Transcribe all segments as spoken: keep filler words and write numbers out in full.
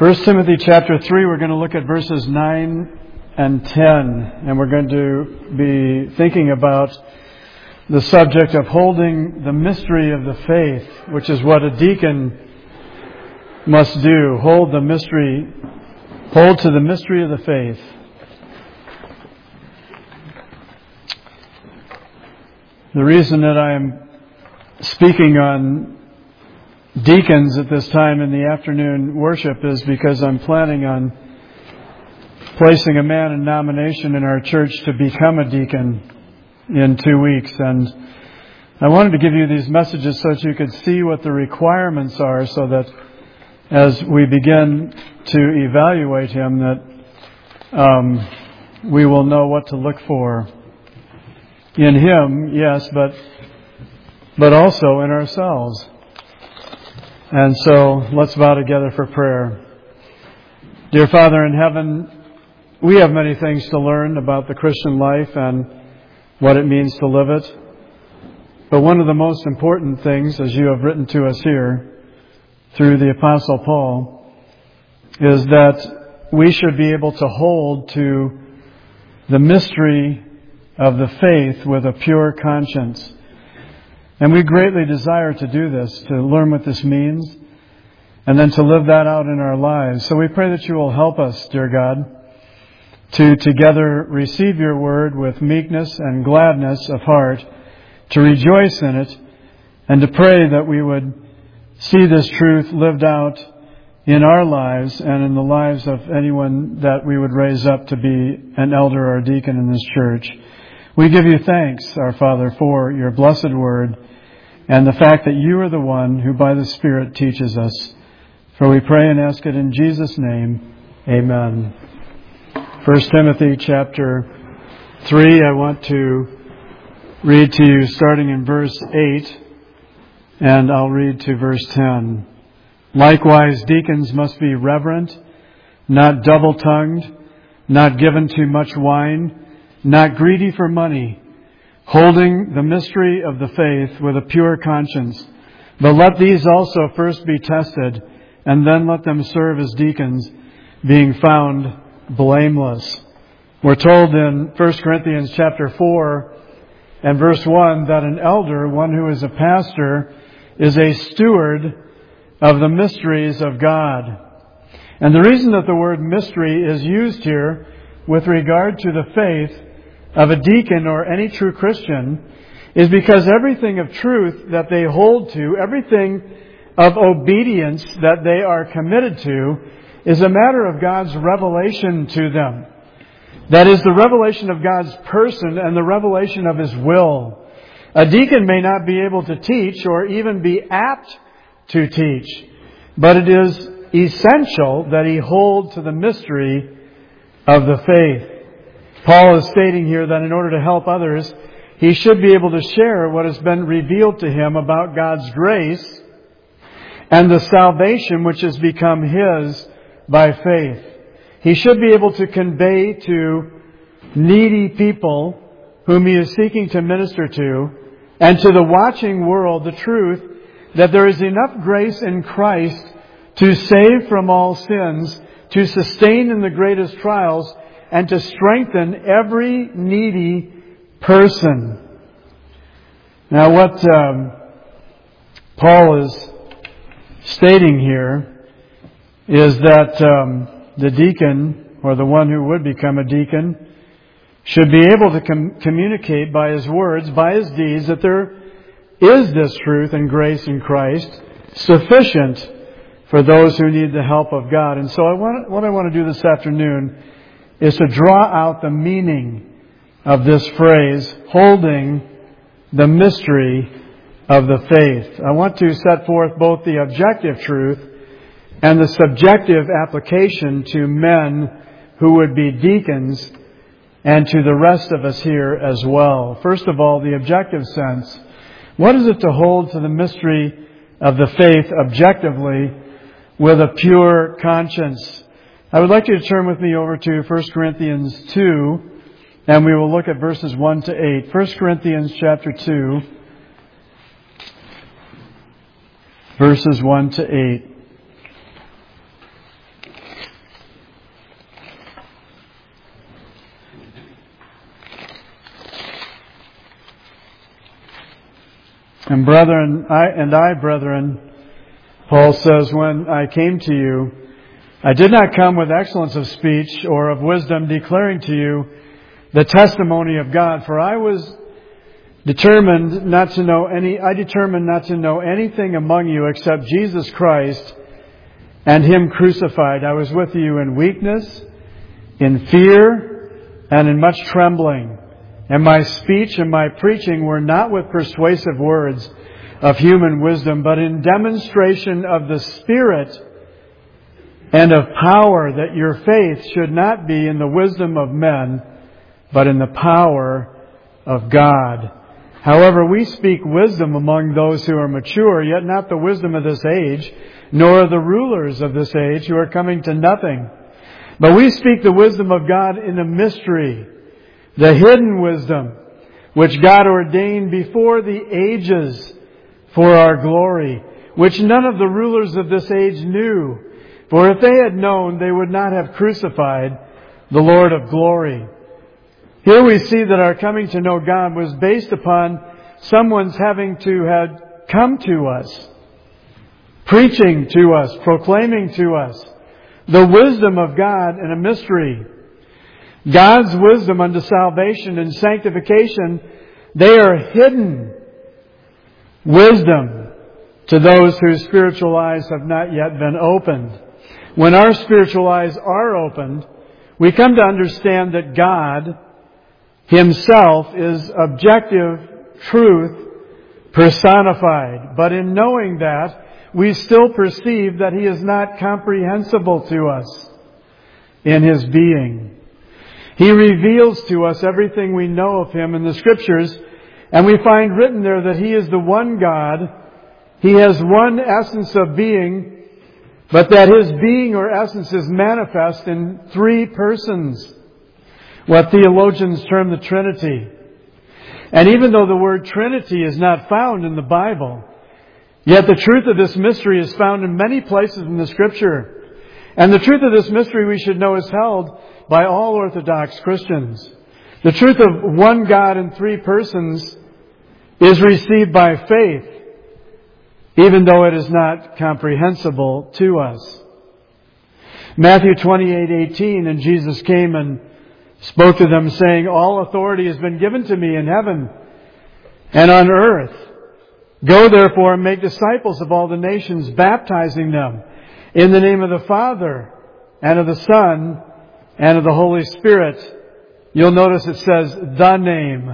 First Timothy chapter three, we're going to look at verses nine and ten, and we're going to be thinking about the subject of holding the mystery of the faith, which is what a deacon must do. Hold the mystery, hold to the mystery of the faith. The reason that I am speaking on deacons at this time in the afternoon worship is because I'm planning on placing a man in nomination in our church to become a deacon in two weeks. And I wanted to give you these messages so that you could see what the requirements are, so that as we begin to evaluate him, that um, we will know what to look for in him, yes, but but also in ourselves. And so let's bow together for prayer. Dear Father in heaven, we have many things to learn about the Christian life and what it means to live it. But one of the most important things, as you have written to us here through the Apostle Paul, is that we should be able to hold to the mystery of the faith with a pure conscience. And we greatly desire to do this, to learn what this means, and then to live that out in our lives. So we pray that you will help us, dear God, to together receive your word with meekness and gladness of heart, to rejoice in it, and to pray that we would see this truth lived out in our lives and in the lives of anyone that we would raise up to be an elder or a deacon in this church. We give you thanks, our Father, for your blessed word and the fact that you are the one who by the Spirit teaches us. For we pray and ask it in Jesus' name. Amen. First Timothy chapter three, I want to read to you starting in verse eight, and I'll read to verse ten. Likewise, deacons must be reverent, not double-tongued, not given to much wine, not greedy for money, holding the mystery of the faith with a pure conscience. But let these also first be tested, and then let them serve as deacons, being found blameless. We're told in First Corinthians chapter four and verse one that an elder, one who is a pastor, is a steward of the mysteries of God. And the reason that the word mystery is used here with regard to the faith of a deacon or any true Christian is because everything of truth that they hold to, everything of obedience that they are committed to, is a matter of God's revelation to them. That is the revelation of God's person and the revelation of His will. A deacon may not be able to teach or even be apt to teach, but it is essential that he hold to the mystery of the faith. Paul is stating here that in order to help others, he should be able to share what has been revealed to him about God's grace and the salvation which has become his by faith. He should be able to convey to needy people whom he is seeking to minister to, and to the watching world, the truth that there is enough grace in Christ to save from all sins, to sustain in the greatest trials, and to strengthen every needy person. Now what um, Paul is stating here is that um, the deacon, or the one who would become a deacon, should be able to com- communicate by his words, by his deeds, that there is this truth and grace in Christ sufficient for those who need the help of God. And so I want, what I want to do this afternoon is to draw out the meaning of this phrase, holding the mystery of the faith. I want to set forth both the objective truth and the subjective application to men who would be deacons and to the rest of us here as well. First of all, the objective sense. What is it to hold to the mystery of the faith objectively with a pure conscience? I would like you to turn with me over to First Corinthians two, and we will look at verses one to eight. First Corinthians chapter two, verses one to eight. And brethren, I, and I, brethren, Paul says, when I came to you, I did not come with excellence of speech or of wisdom, declaring to you the testimony of God. For I was determined not to know any, I determined not to know anything among you except Jesus Christ and Him crucified. I was with you in weakness, in fear, and in much trembling. And my speech and my preaching were not with persuasive words of human wisdom, but in demonstration of the Spirit and of power, that your faith should not be in the wisdom of men, but in the power of God. However, we speak wisdom among those who are mature, yet not the wisdom of this age, nor of the rulers of this age who are coming to nothing. But we speak the wisdom of God in a mystery, the hidden wisdom, which God ordained before the ages for our glory, which none of the rulers of this age knew. For if they had known, they would not have crucified the Lord of glory. Here we see that our coming to know God was based upon someone's having to have come to us, preaching to us, proclaiming to us the wisdom of God in a mystery. God's wisdom unto salvation and sanctification, they are hidden wisdom to those whose spiritual eyes have not yet been opened. When our spiritual eyes are opened, we come to understand that God Himself is objective truth personified. But in knowing that, we still perceive that He is not comprehensible to us in His being. He reveals to us everything we know of Him in the Scriptures, and we find written there that He is the one God. He has one essence of being, but that His being or essence is manifest in three persons, what theologians term the Trinity. And even though the word Trinity is not found in the Bible, yet the truth of this mystery is found in many places in the Scripture. And the truth of this mystery, we should know, is held by all Orthodox Christians. The truth of one God in three persons is received by faith, even though it is not comprehensible to us. Matthew twenty-eight eighteen, and Jesus came and spoke to them, saying, all authority has been given to me in heaven and on earth. Go therefore and make disciples of all the nations, baptizing them in the name of the Father and of the Son and of the Holy Spirit. You'll notice it says the name,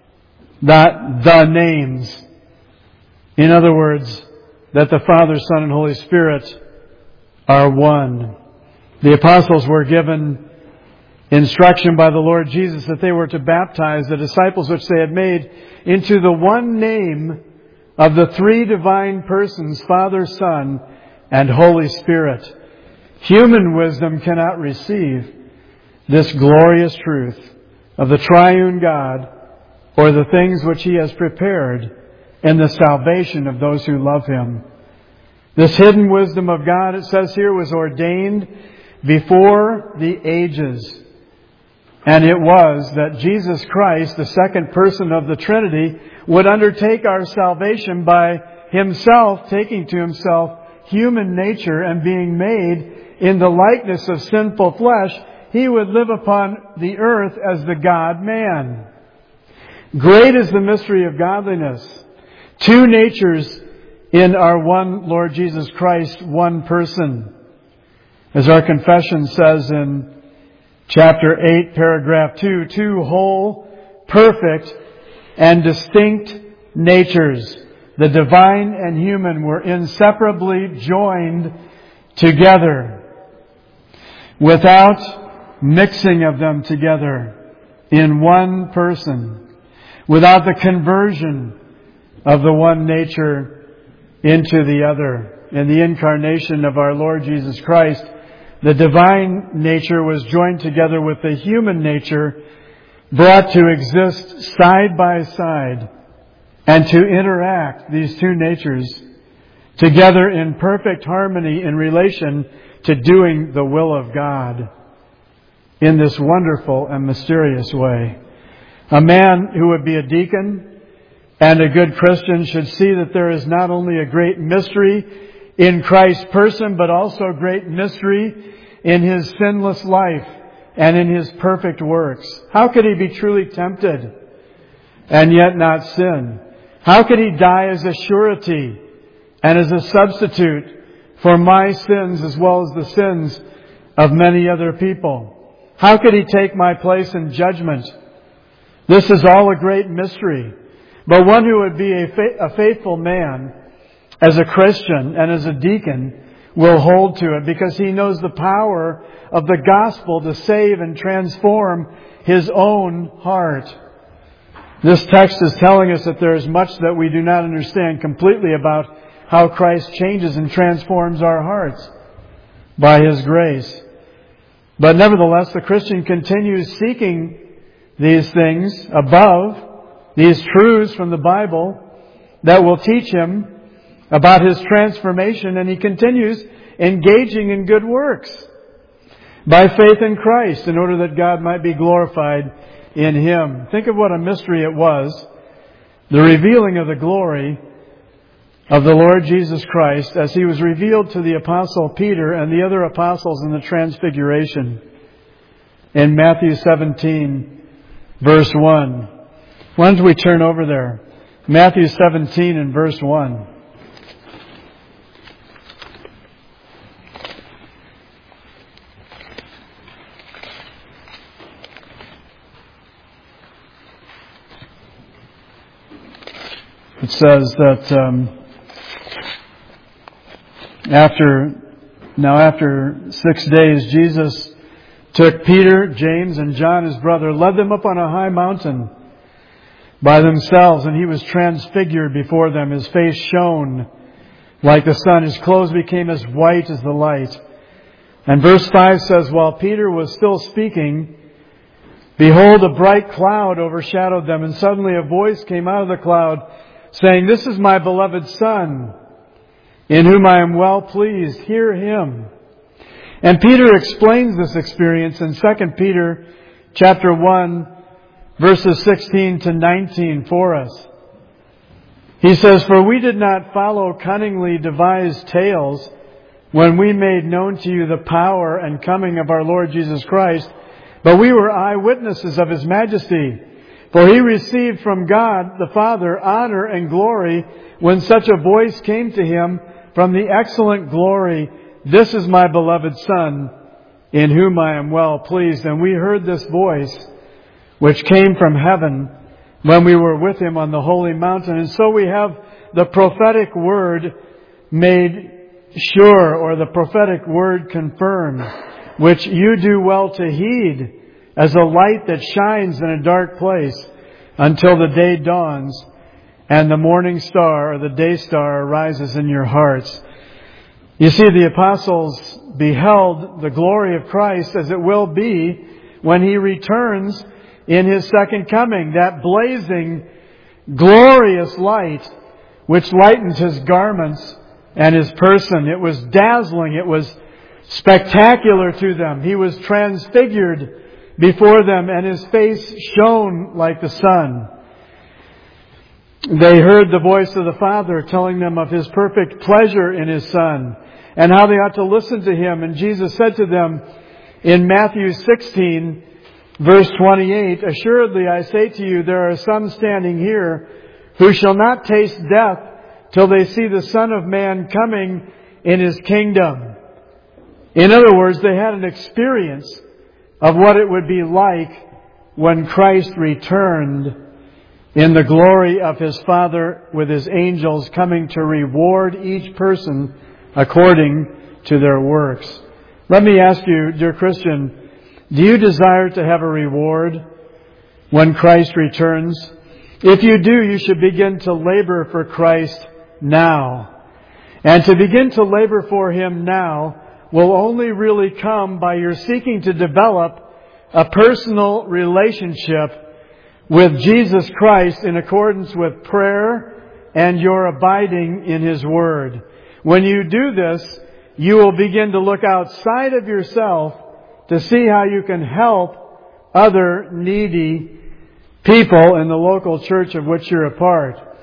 not the names. In other words, that the Father, Son, and Holy Spirit are one. The apostles were given instruction by the Lord Jesus that they were to baptize the disciples which they had made into the one name of the three divine persons, Father, Son, and Holy Spirit. Human wisdom cannot receive this glorious truth of the triune God or the things which He has prepared in the salvation of those who love Him. This hidden wisdom of God, it says here, was ordained before the ages. And it was that Jesus Christ, the second person of the Trinity, would undertake our salvation by Himself taking to Himself human nature and being made in the likeness of sinful flesh. He would live upon the earth as the God-man. Great is the mystery of godliness. Two natures in our one Lord Jesus Christ, one person. As our confession says in Chapter eight, paragraph two, two whole, perfect, and distinct natures, the divine and human, were inseparably joined together without mixing of them together in one person, without the conversion of the one nature into the other. In the incarnation of our Lord Jesus Christ, the divine nature was joined together with the human nature, brought to exist side by side, and to interact, these two natures, together in perfect harmony in relation to doing the will of God in this wonderful and mysterious way. A man who would be a deacon And a good Christian should see that there is not only a great mystery in Christ's person, but also a great mystery in His sinless life and in His perfect works. How could He be truly tempted and yet not sin? How could He die as a surety and as a substitute for my sins as well as the sins of many other people? How could He take my place in judgment? This is all a great mystery. But one who would be a, fa- a faithful man as a Christian and as a deacon will hold to it because he knows the power of the gospel to save and transform his own heart. This text is telling us that there is much that we do not understand completely about how Christ changes and transforms our hearts by His grace. But nevertheless, the Christian continues seeking these things above, these truths from the Bible that will teach him about his transformation, and he continues engaging in good works by faith in Christ in order that God might be glorified in him. Think of what a mystery it was, the revealing of the glory of the Lord Jesus Christ as He was revealed to the Apostle Peter and the other apostles in the Transfiguration. In Matthew seventeen, verse one. Why don't we turn over there? Matthew seventeen and verse one. It says that um, after now after six days, Jesus took Peter, James, and John, his brother, led them up on a high mountain by themselves, and He was transfigured before them. His face shone like the sun. His clothes became as white as the light. And verse five says, while Peter was still speaking, behold, a bright cloud overshadowed them, and suddenly a voice came out of the cloud, saying, "This is my beloved Son, in whom I am well pleased. Hear Him." And Peter explains this experience in Second Peter chapter one, verses sixteen to nineteen for us. He says, "For we did not follow cunningly devised tales when we made known to you the power and coming of our Lord Jesus Christ, but we were eyewitnesses of His majesty. For He received from God the Father honor and glory when such a voice came to Him from the excellent glory, 'This is my beloved Son, in whom I am well pleased.' And we heard this voice, which came from heaven, when we were with Him on the holy mountain." And so we have the prophetic word made sure, or the prophetic word confirmed, which you do well to heed as a light that shines in a dark place until the day dawns and the morning star or the day star arises in your hearts. You see, the apostles beheld the glory of Christ as it will be when He returns in His second coming, that blazing, glorious light which lightened His garments and His person. It was dazzling. It was spectacular to them. He was transfigured before them, and His face shone like the sun. They heard the voice of the Father telling them of His perfect pleasure in His Son and how they ought to listen to Him. And Jesus said to them in Matthew sixteen, verse twenty-eight, "Assuredly I say to you, there are some standing here who shall not taste death till they see the Son of Man coming in His kingdom." In other words, they had an experience of what it would be like when Christ returned in the glory of His Father with His angels coming to reward each person according to their works. Let me ask you, dear Christian, do you desire to have a reward when Christ returns? If you do, you should begin to labor for Christ now. And to begin to labor for Him now will only really come by your seeking to develop a personal relationship with Jesus Christ in accordance with prayer and your abiding in His Word. When you do this, you will begin to look outside of yourself to see how you can help other needy people in the local church of which you're a part.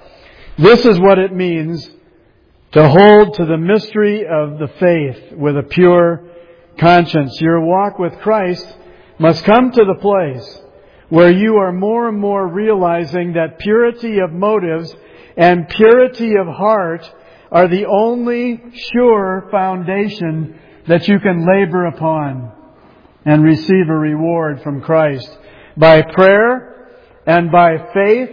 This is what it means to hold to the mystery of the faith with a pure conscience. Your walk with Christ must come to the place where you are more and more realizing that purity of motives and purity of heart are the only sure foundation that you can labor upon and receive a reward from Christ. By prayer and by faith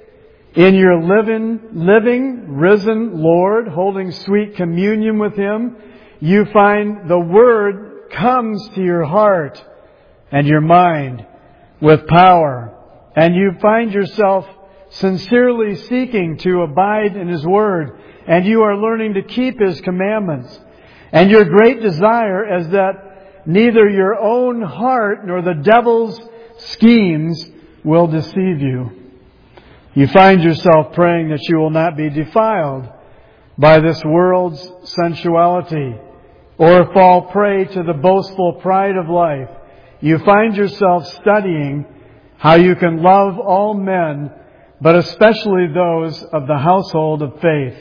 in your living, living, risen Lord, holding sweet communion with Him, you find the Word comes to your heart and your mind with power. And you find yourself sincerely seeking to abide in His Word. And you are learning to keep His commandments. And your great desire is that neither your own heart nor the devil's schemes will deceive you. You find yourself praying that you will not be defiled by this world's sensuality or fall prey to the boastful pride of life. You find yourself studying how you can love all men, but especially those of the household of faith.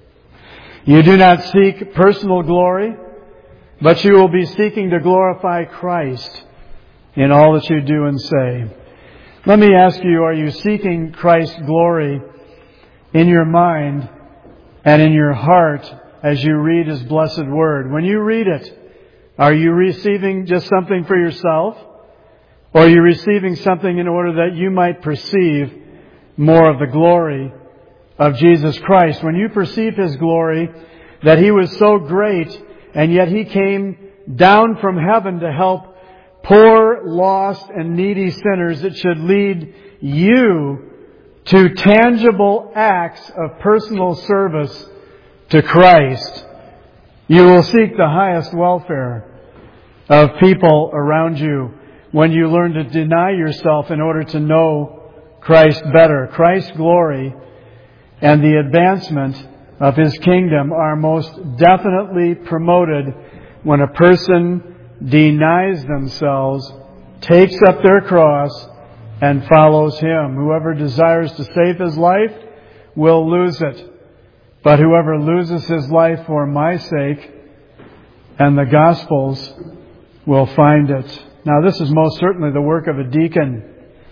You do not seek personal glory, but you will be seeking to glorify Christ in all that you do and say. Let me ask you, are you seeking Christ's glory in your mind and in your heart as you read His blessed Word? When you read it, are you receiving just something for yourself? Or are you receiving something in order that you might perceive more of the glory of Jesus Christ? When you perceive His glory, that He was so great, and yet He came down from heaven to help poor, lost, and needy sinners, it should lead you to tangible acts of personal service to Christ. You will seek the highest welfare of people around you when you learn to deny yourself in order to know Christ better. Christ's glory and the advancement of His kingdom are most definitely promoted when a person denies themselves, takes up their cross, and follows Him. Whoever desires to save his life will lose it. But whoever loses his life for my sake and the gospel's will find it. Now, this is most certainly the work of a deacon.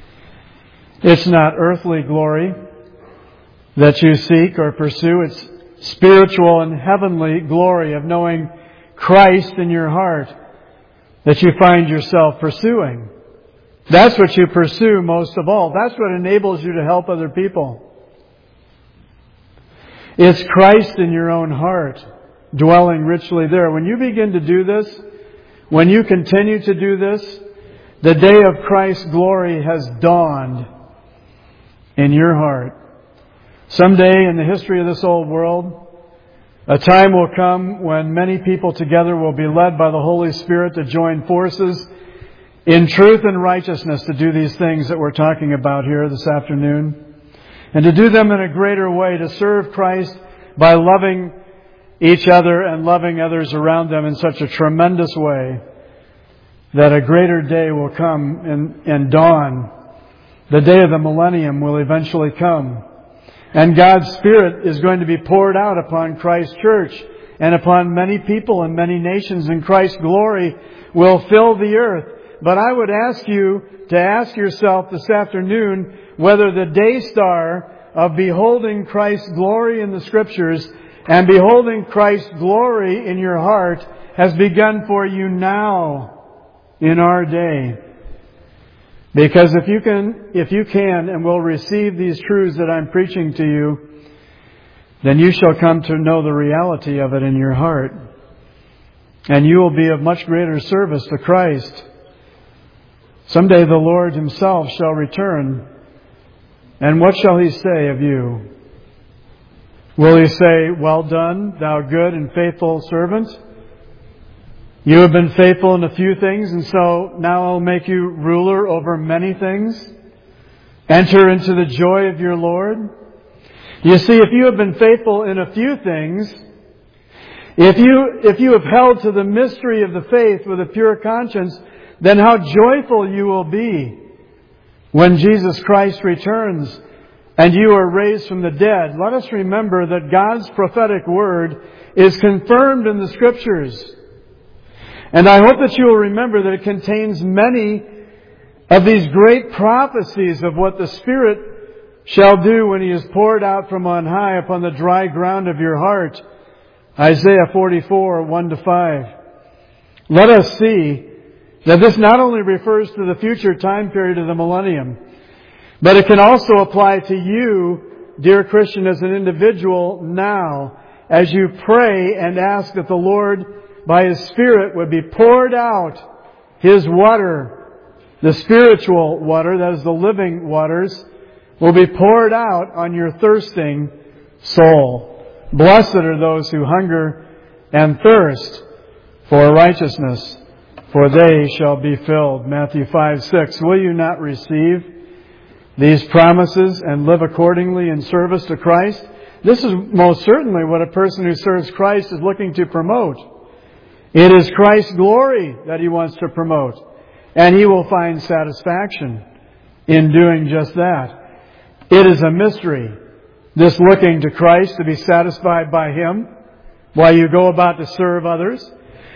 It's not earthly glory that you seek or pursue. It's spiritual and heavenly glory of knowing Christ in your heart that you find yourself pursuing. That's what you pursue most of all. That's what enables you to help other people. It's Christ in your own heart, dwelling richly there. When you begin to do this, when you continue to do this, the day of Christ's glory has dawned in your heart. Someday in the history of this old world, a time will come when many people together will be led by the Holy Spirit to join forces in truth and righteousness to do these things that we're talking about here this afternoon. And to do them in a greater way, to serve Christ by loving each other and loving others around them in such a tremendous way that a greater day will come and, and dawn. The day of the millennium will eventually come. And God's Spirit is going to be poured out upon Christ's church and upon many people and many nations, and Christ's glory will fill the earth. But I would ask you to ask yourself this afternoon whether the day star of beholding Christ's glory in the Scriptures and beholding Christ's glory in your heart has begun for you now in our day. Because if you can, if you can and will receive these truths that I'm preaching to you, then you shall come to know the reality of it in your heart. And you will be of much greater service to Christ. Someday the Lord Himself shall return. And what shall He say of you? Will He say, "Well done, thou good and faithful servant. You have been faithful in a few things, and so now I'll make you ruler over many things. Enter into the joy of your Lord." You see, if you have been faithful in a few things, if you, if you have held to the mystery of the faith with a pure conscience, then how joyful you will be when Jesus Christ returns and you are raised from the dead. Let us remember that God's prophetic word is confirmed in the Scriptures. And I hope that you will remember that it contains many of these great prophecies of what the Spirit shall do when He is poured out from on high upon the dry ground of your heart. Isaiah forty-four, one to five. Let us see that this not only refers to the future time period of the millennium, but it can also apply to you, dear Christian, as an individual now, as you pray and ask that the Lord, by His Spirit, would be poured out His water, the spiritual water, that is the living waters, will be poured out on your thirsting soul. Blessed are those who hunger and thirst for righteousness, for they shall be filled. Matthew five, six. Will you not receive these promises and live accordingly in service to Christ? This is most certainly what a person who serves Christ is looking to promote. It is Christ's glory that he wants to promote. And he will find satisfaction in doing just that. It is a mystery, this looking to Christ to be satisfied by Him while you go about to serve others.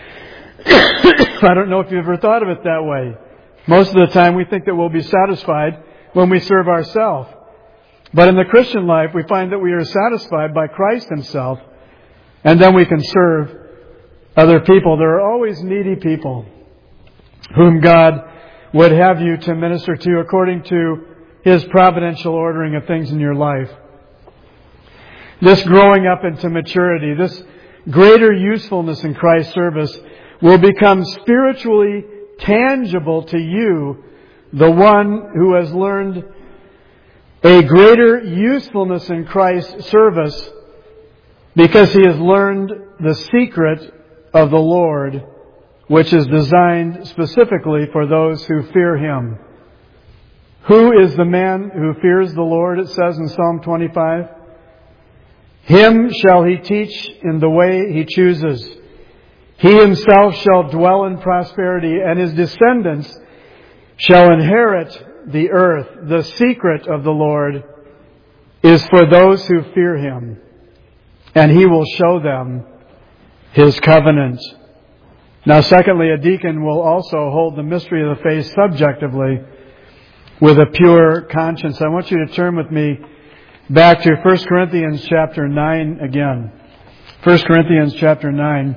I don't know if you've ever thought of it that way. Most of the time we think that we'll be satisfied when we serve ourselves. But in the Christian life, we find that we are satisfied by Christ Himself, and then we can serve other people. There are always needy people whom God would have you to minister to according to His providential ordering of things in your life. This growing up into maturity, this greater usefulness in Christ's service will become spiritually tangible to you, the one who has learned a greater usefulness in Christ's service because he has learned the secret of the Lord, which is designed specifically for those who fear Him. Who is the man who fears the Lord, it says in Psalm twenty-five? Him shall He teach in the way He chooses. He Himself shall dwell in prosperity, and His descendants shall inherit the earth. The secret of the Lord is for those who fear Him, and He will show them His covenant. Now, secondly, a deacon will also hold the mystery of the faith subjectively with a pure conscience. I want you to turn with me back to First Corinthians chapter nine again. First Corinthians chapter nine.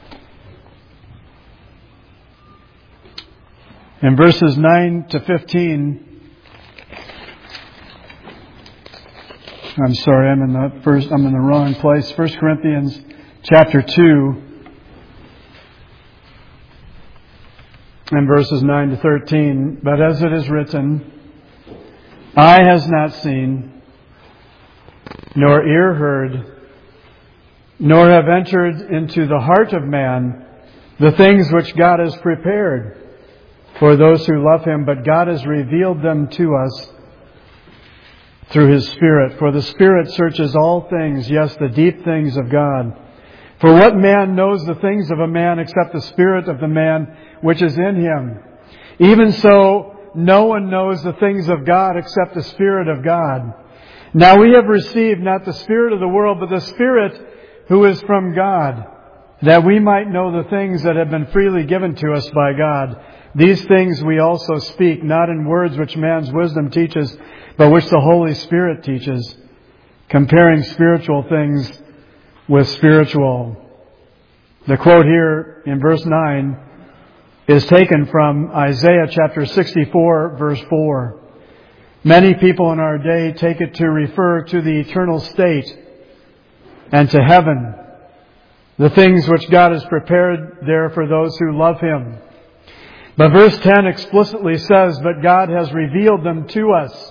In verses nine to fifteen. I'm sorry, I'm in the first I'm in the wrong place. First Corinthians chapter two. And verses nine to thirteen. But as it is written, eye has not seen, nor ear heard, nor have entered into the heart of man the things which God has prepared for those who love Him, but God has revealed them to us through His Spirit. For the Spirit searches all things, yes, the deep things of God. For what man knows the things of a man except the spirit of the man which is in him? Even so, no one knows the things of God except the Spirit of God. Now we have received not the spirit of the world, but the Spirit who is from God, that we might know the things that have been freely given to us by God. These things we also speak, not in words which man's wisdom teaches, but which the Holy Spirit teaches, comparing spiritual things with spiritual. The quote here in verse nine is taken from Isaiah chapter sixty-four, verse four. Many people in our day take it to refer to the eternal state and to heaven, the things which God has prepared there for those who love Him. But verse ten explicitly says, but God has revealed them to us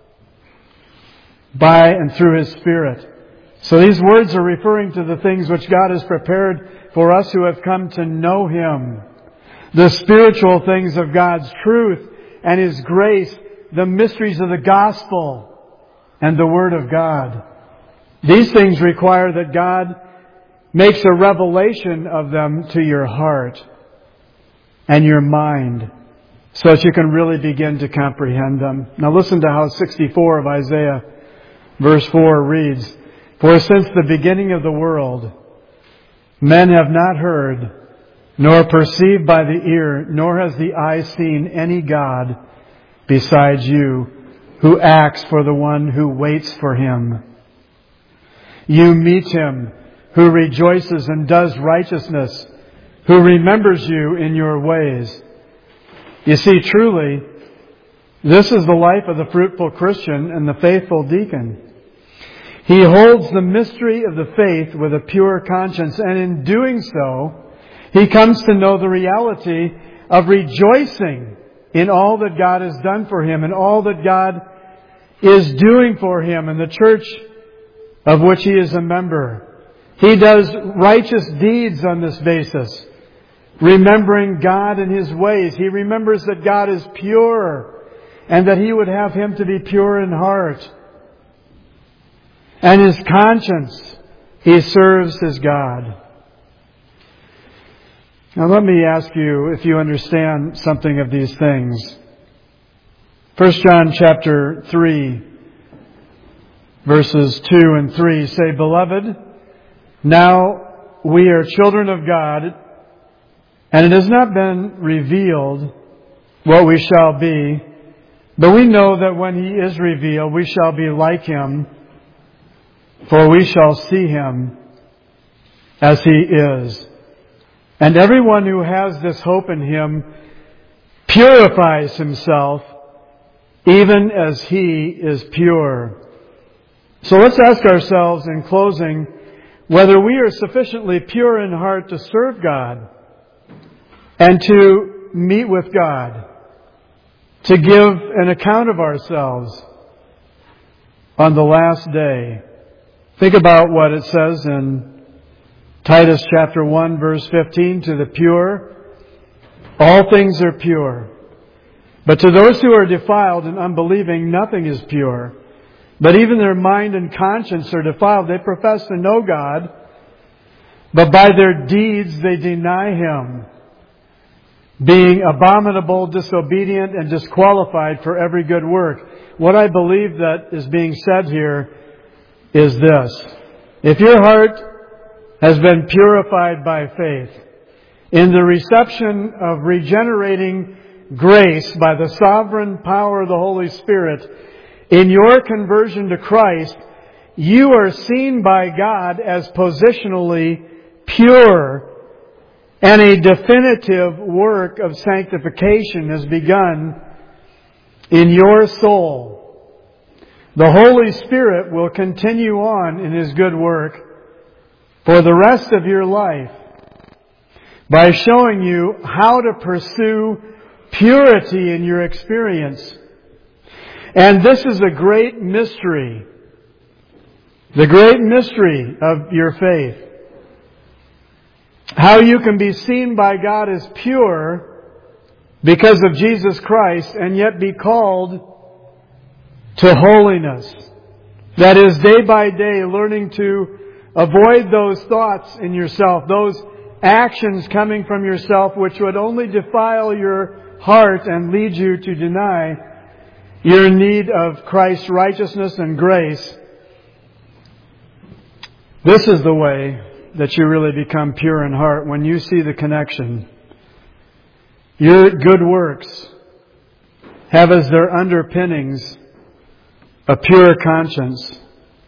by and through His Spirit. So these words are referring to the things which God has prepared for us who have come to know Him. The spiritual things of God's truth and His grace, the mysteries of the gospel and the Word of God. These things require that God makes a revelation of them to your heart and your mind so that you can really begin to comprehend them. Now listen to how sixty-four of Isaiah Verse four reads, "For since the beginning of the world, men have not heard, nor perceived by the ear, nor has the eye seen any God besides you, who acts for the one who waits for Him. You meet Him, who rejoices and does righteousness, who remembers you in your ways." You see, truly, this is the life of the fruitful Christian and the faithful deacon. He holds the mystery of the faith with a pure conscience, and in doing so, he comes to know the reality of rejoicing in all that God has done for him and all that God is doing for him and the church of which he is a member. He does righteous deeds on this basis, remembering God and His ways. He remembers that God is pure and that He would have him to be pure in heart. And his conscience, he serves his God. Now let me ask you if you understand something of these things. First John chapter three, verses two and three say, "Beloved, now we are children of God, and it has not been revealed what we shall be, but we know that when He is revealed, we shall be like Him, for we shall see Him as He is. And everyone who has this hope in Him purifies himself, even as He is pure." So let's ask ourselves in closing whether we are sufficiently pure in heart to serve God and to meet with God, to give an account of ourselves on the last day. Think about what it says in Titus chapter one, verse fifteen, "To the pure, all things are pure. But to those who are defiled and unbelieving, nothing is pure. But even their mind and conscience are defiled. They profess to know God, but by their deeds they deny Him, being abominable, disobedient, and disqualified for every good work." What I believe that is being said here is this: if your heart has been purified by faith in the reception of regenerating grace by the sovereign power of the Holy Spirit, in your conversion to Christ, you are seen by God as positionally pure, and a definitive work of sanctification has begun in your soul. The Holy Spirit will continue on in His good work for the rest of your life by showing you how to pursue purity in your experience. And this is a great mystery, the great mystery of your faith. How you can be seen by God as pure because of Jesus Christ and yet be called to holiness. That is, day by day, learning to avoid those thoughts in yourself, those actions coming from yourself which would only defile your heart and lead you to deny your need of Christ's righteousness and grace. This is the way that you really become pure in heart, when you see the connection. Your good works have as their underpinnings a pure conscience.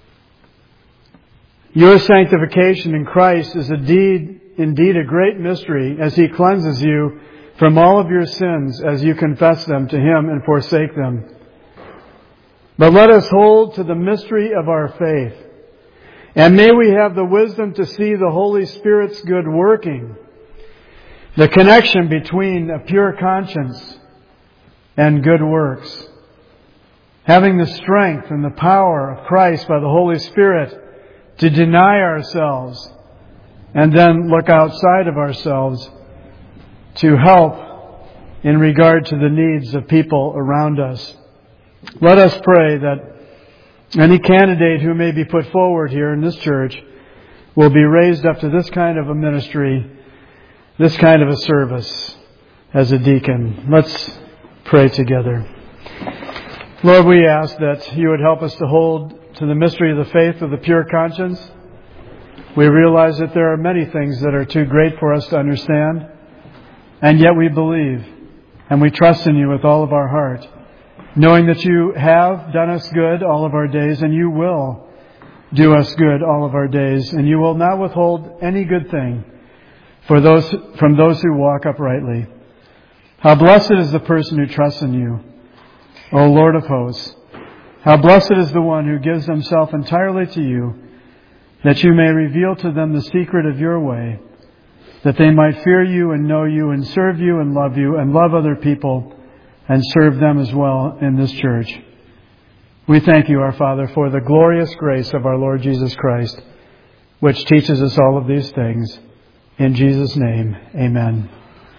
Your sanctification in Christ is indeed, indeed a great mystery, as He cleanses you from all of your sins as you confess them to Him and forsake them. But let us hold to the mystery of our faith, and may we have the wisdom to see the Holy Spirit's good working, the connection between a pure conscience and good works. Having the strength and the power of Christ by the Holy Spirit to deny ourselves and then look outside of ourselves to help in regard to the needs of people around us. Let us pray that any candidate who may be put forward here in this church will be raised up to this kind of a ministry, this kind of a service as a deacon. Let's pray together. Lord, we ask that You would help us to hold to the mystery of the faith of the pure conscience, we realize that there are many things that are too great for us to understand, and yet we believe and we trust in you with all of our heart, knowing that you have done us good all of our days, and you will do us good all of our days, and you will not withhold any good thing for those from those who walk uprightly. How blessed is the person who trusts in you, O Lord of hosts. How blessed is the one who gives himself entirely to you, that you may reveal to them the secret of your way, that they might fear you and know you and serve you and love you and love other people and serve them as well in this church. We thank you, our Father, for the glorious grace of our Lord Jesus Christ, which teaches us all of these things. In Jesus' name, amen.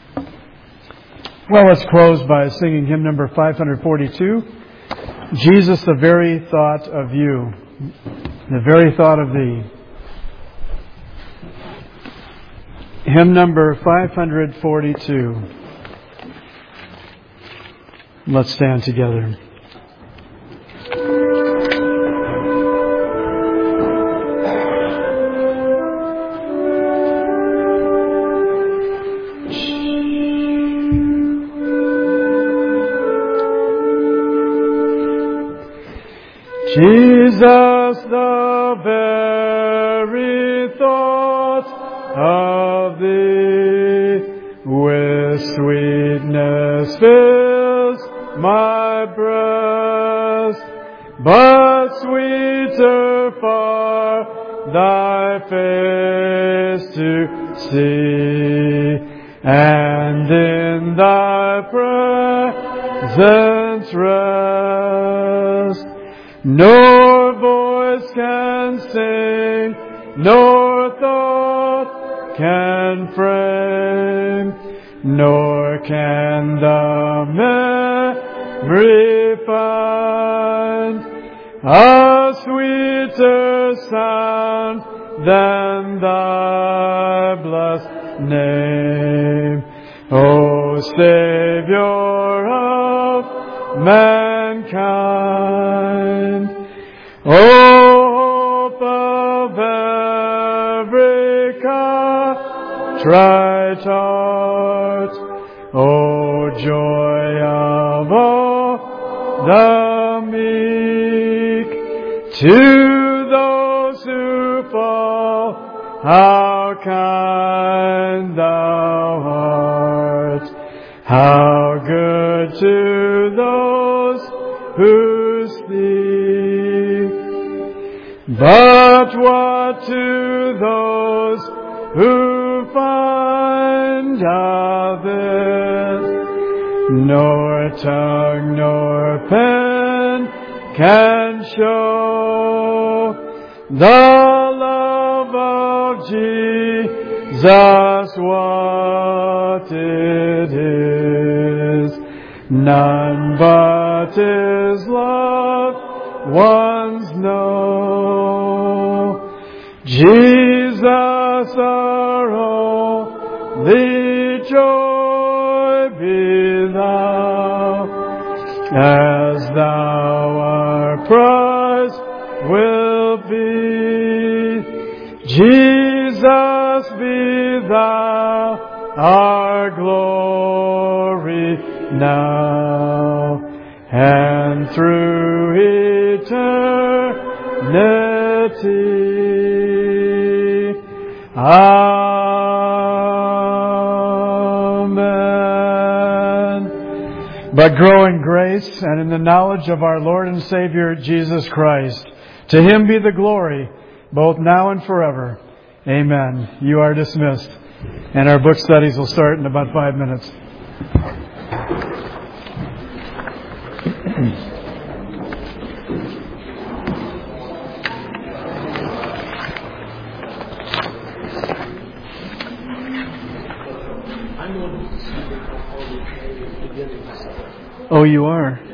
Well, let's close by singing hymn number five forty-two, Jesus, the very thought of you, the very thought of thee. Hymn number five forty-two. Let's stand together. Jesus, the very thought of thee with sweetness fills my breast, but sweeter far thy face to see, and in thy presence rest. Nor voice can sing, nor thought can frame, nor can the memory find a sweeter sound than thy blessed name, O Savior of mankind. O hope of every contrite heart, O joy of all the meek, to those who fall, how kind thou art, how good to those who speak. But what to those who find of it, nor tongue nor pen can show the love of Jesus, what it is. None but His loved ones know. Jesus, our only joy, be thou, as thou our prize will be. Jesus, be thou our glory now, and through eternity. Amen. But grow in grace and in the knowledge of our Lord and Savior Jesus Christ. To Him be the glory, both now and forever. Amen. You are dismissed. And our book studies will start in about five minutes. Oh, you are?